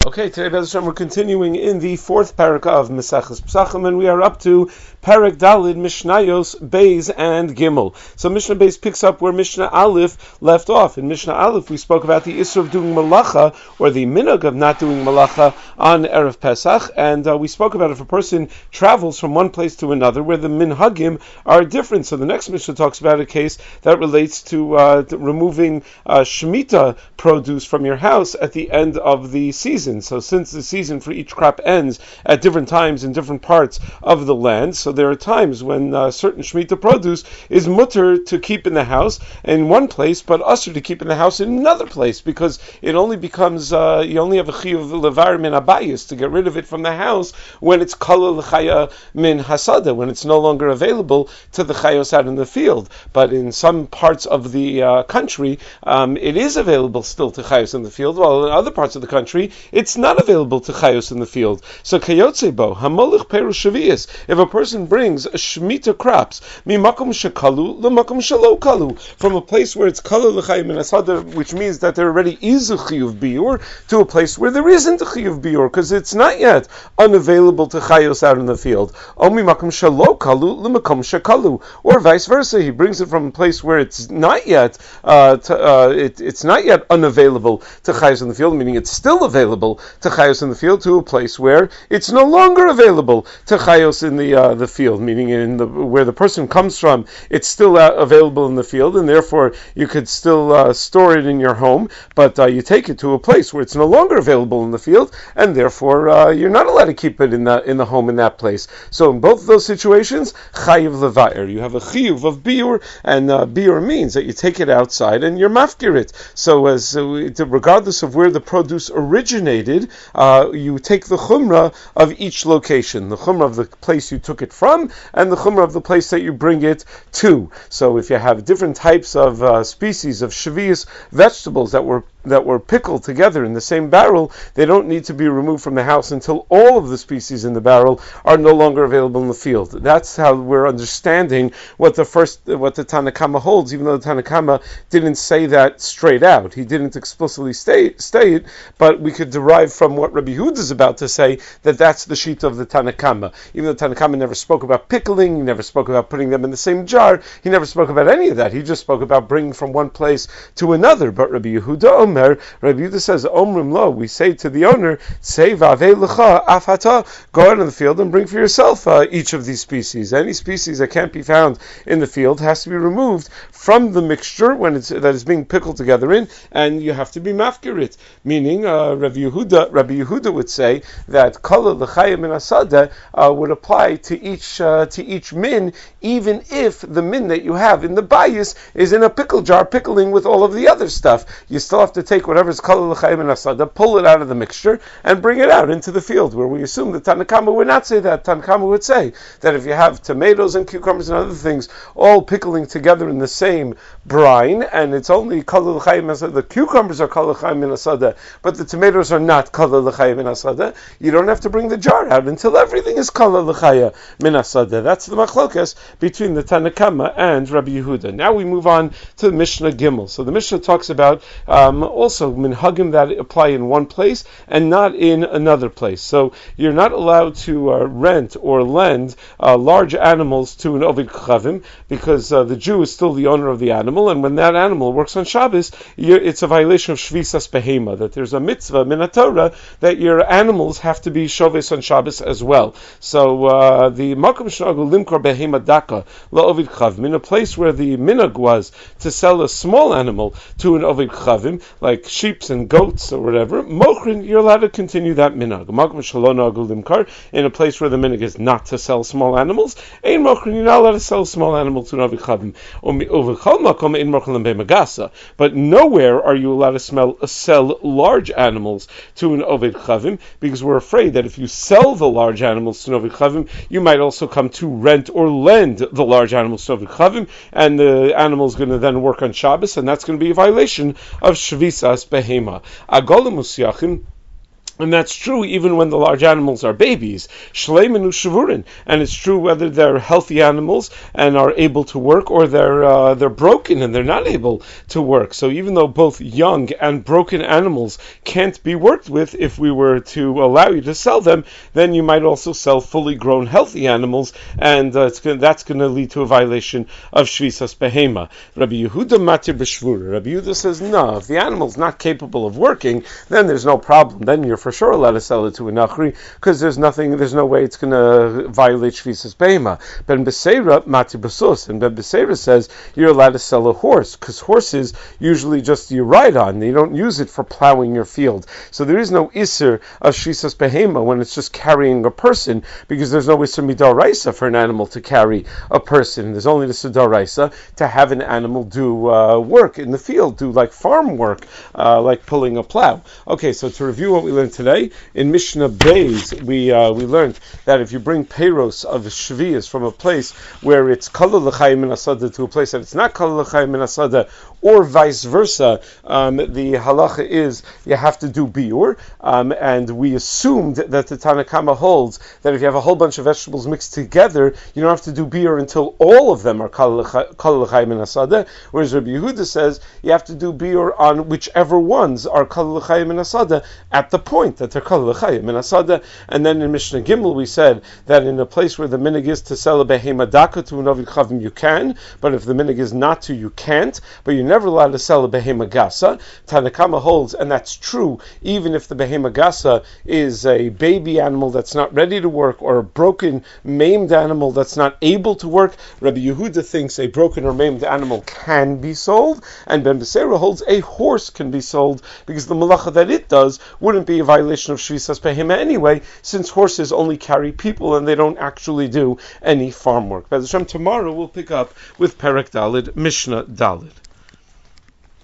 Okay, today, Bez Hashem, we're continuing in the fourth parak of Maseches Pesachim, and we are up to Parak Dalid, Mishnayos, Beis, and Gimel. So Mishnah Beis picks up where Mishnah Aleph left off. In Mishnah Aleph, we spoke about the Isra of doing Malacha, or the Minhag of not doing Malacha on Erev Pesach, and we spoke about if a person travels from one place to another, where the Minhagim are different. So the next Mishnah talks about a case that relates to removing Shemitah produce from your house at the end of the season. So since the season for each crop ends at different times in different parts of the land, so there are times when certain Shemitah produce is mutter to keep in the house in one place, but usher to keep in the house in another place, because it only becomes, you only have a chiyuv levar min abayis, to get rid of it from the house when it's kala l'chaya min hasada, when it's no longer available to the chayos out in the field. But in some parts of the country, it is available still to chayos in the field, while in other parts of the country, it's not available to chayos in the field. So kayotzebo hamolich peru shavias. If a person brings a shemitah crops mimakom shekalu lemakom shelo kalu, from a place where it's kalu l'chayim min asada, which means that there already is a chiyuv biur, to a place where there isn't a chiyuv biur because it's not yet unavailable to chayos out in the field. O mimakom shelo kalu lemakom shekalu, or vice versa. He brings it from a place where it's not yet it's not yet unavailable to chayos in the field, meaning it's still available to chayos in the field, to a place where it's no longer available to chayos in the field, meaning where the person comes from, it's still available in the field, and therefore you could still store it in your home, but you take it to a place where it's no longer available in the field, and therefore you're not allowed to keep it in the home in that place. So in both of those situations, chayiv levair, you have a chiyuv of biur, and biur means that you take it outside and you're mafkir it. So regardless of where the produce originated, you take the chumrah of each location, the chumrah of the place you took it from, and the chumrah of the place that you bring it to. So if you have different types of species of shavias vegetables that were pickled together in the same barrel, they don't need to be removed from the house until all of the species in the barrel are no longer available in the field. That's how we're understanding what the Tanna Kama holds, even though the Tanna Kama didn't say that straight out. He didn't explicitly state it, but we could derive from what Rabbi Yehuda is about to say that that's the sheet of the Tanna Kama. Even though the Tanna Kama never spoke about pickling, he never spoke about putting them in the same jar, he never spoke about any of that. He just spoke about bringing from one place to another. But Rabbi Yehuda Rabbi Yehuda says, Omrim lo, we say to the owner, say vavei lecha afata, go out in the field and bring for yourself each of these species. Any species that can't be found in the field has to be removed from the mixture that is being pickled together in, and you have to be mafkir it. Meaning, Rabbi Yehuda would say that kala l'chayim min asada would apply to each min, even if the min that you have in the bayis is in a pickle jar pickling with all of the other stuff. You still have to take whatever is kala l'chayim min asada, pull it out of the mixture, and bring it out into the field, where we assume that Tanna Kama would not say that. Tanna Kama would say that if you have tomatoes and cucumbers and other things all pickling together in the same brine, and it's only kala l'chayim min asada, the cucumbers are kala l'chayim min asada, but the tomatoes are not kala l'chayim min asada, you don't have to bring the jar out until everything is kala l'chayim min asada. That's the machlokas between the Tanna Kama and Rabbi Yehuda. Now we move on to the Mishnah Gimel. So the Mishnah talks about also minhagim that apply in one place and not in another place. So you're not allowed to rent or lend large animals to an Ovid Chavim, because the Jew is still the owner of the animal, and when that animal works on Shabbos, it's a violation of Shvisas Behema, that there's a mitzvah min Torah that your animals have to be shoves on Shabbos as well. So the makom shnagu limkor behema daka la'ovid chavim, in a place where the minhag was to sell a small animal to an ovid chavim, like sheep and goats or whatever, mochrin, you're allowed to continue that minhag. Makom shelo nagu limkar, in a place where the minhag is not to sell small animals, ein mochrin, you're not allowed to sell a small animal to an ovid chavim. Uvechol makom ein mochrin lembeimagasa, but nowhere are you allowed to sell large animals to an Ovid Chavim, because we're afraid that if you sell the large animals to an Ovid Chavim, you might also come to rent or lend the large animals to Ovid Chavim, and the animal is going to then work on Shabbos, and that's going to be a violation of Shvisas Behema. Agolim Usyachim, And that's true even when the large animals are babies. Shleimin u'shavurin. And it's true whether they're healthy animals and are able to work, or they're broken and they're not able to work. So even though both young and broken animals can't be worked with, if we were to allow you to sell them, then you might also sell fully grown healthy animals, and that's going to lead to a violation of Shvisas Behema. Rabbi Yehuda Matir B'Shvura. Rabbi Yehuda says, no, if the animal's not capable of working, then there's no problem. Then you're for sure allowed to sell it to a Nachri, because there's no way it's going to violate Shvisas Behema. Ben Beseira Matir B'Sus, and Ben Beseira says you're allowed to sell a horse, because horses usually just you ride on. You don't use it for plowing your field. So there is no Isser of Shvisas Behema when it's just carrying a person, because there's no Isser Midaraisa for an animal to carry a person. There's only the Sidaraisa to have an animal do work in the field, do like farm work, like pulling a plow. Okay, so to review what we learned today, in Mishnah Beis, we learned that if you bring peiros of shvius from a place where it's kala l'chaim min asada to a place that it's not kala l'chaim min asada, or vice versa, the halacha is you have to do biur, and we assumed that the Tanakama holds that if you have a whole bunch of vegetables mixed together, you don't have to do biur until all of them are kala l'chaim min asada, whereas Rabbi Yehuda says you have to do biur on whichever ones are kala l'chaim min asada at the point that they're kala l'chaim min asada. And then in Mishnah Gimel we said that in a place where the minig is to sell a behema daka to an ovid chavim you can, but if the minig is not to, you can't, but you're never allowed to sell a behema gasa. Tanakama holds, and that's true, even if the behema gasa is a baby animal that's not ready to work, or a broken, maimed animal that's not able to work. Rabbi Yehuda thinks a broken or maimed animal can be sold, and Ben Beseira holds a horse can be sold, because the malacha that it does wouldn't be a violation of Shvisas Behema anyway, since horses only carry people and they don't actually do any farm work. By the time tomorrow we'll pick up with Perek Dalid, Mishnah Dalid.